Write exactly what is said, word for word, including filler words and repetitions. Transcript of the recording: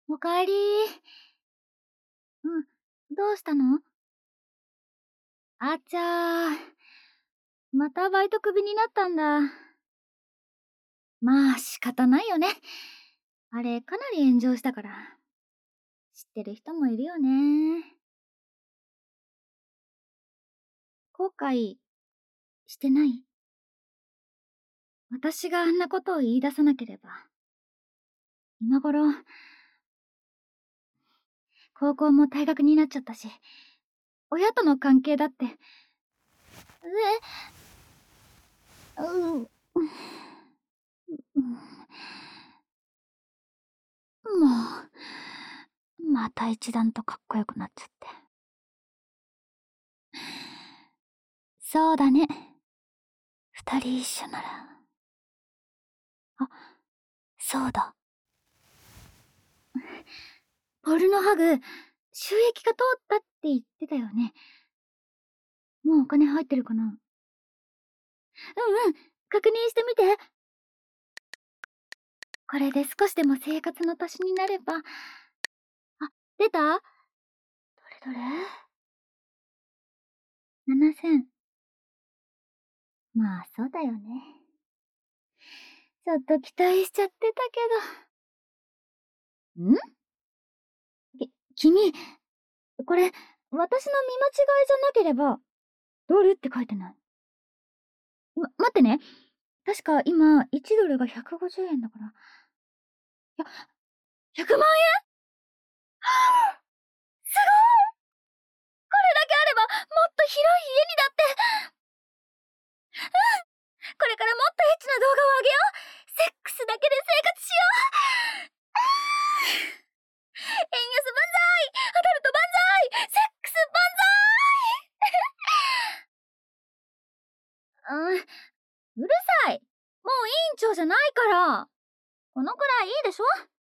おかえり。うん、どうしたの？あちゃー。またバイトクビになったんだ。まあ仕方ないよね。あれかなり炎上したから。知ってる人もいるよね。後悔してない？私があんなことを言い出さなければ、今頃、高校も退学になっちゃったし、親との関係だって、え、うん、もう、また一段とかっこよくなっちゃって。そうだね。二人一緒なら。あ、そうだ。ポルノハグ、収益が通ったって言ってたよね。もうお金入ってるかな？うんうん、確認してみて。これで少しでも生活の足しになれば。あ、出た？どれどれ？ ななせん。まあ、そうだよね。ちょっと期待しちゃってたけど。ん？き、君、これ、私の見間違いじゃなければ、ドルって書いてない？ま、待ってね。確か今、いちドルがひゃくごじゅうえんだから。いや、ひゃくまんえん？はぁ、すごい！これだけあれば、もっと広い家にだって。うん！これからもっとエッチな動画をあげよう。セックスだけで生活しよう。あー、円安万歳！アダルト万歳！セックス万歳！うん、うるさい。もう委員長じゃないから。このくらいいいでしょ？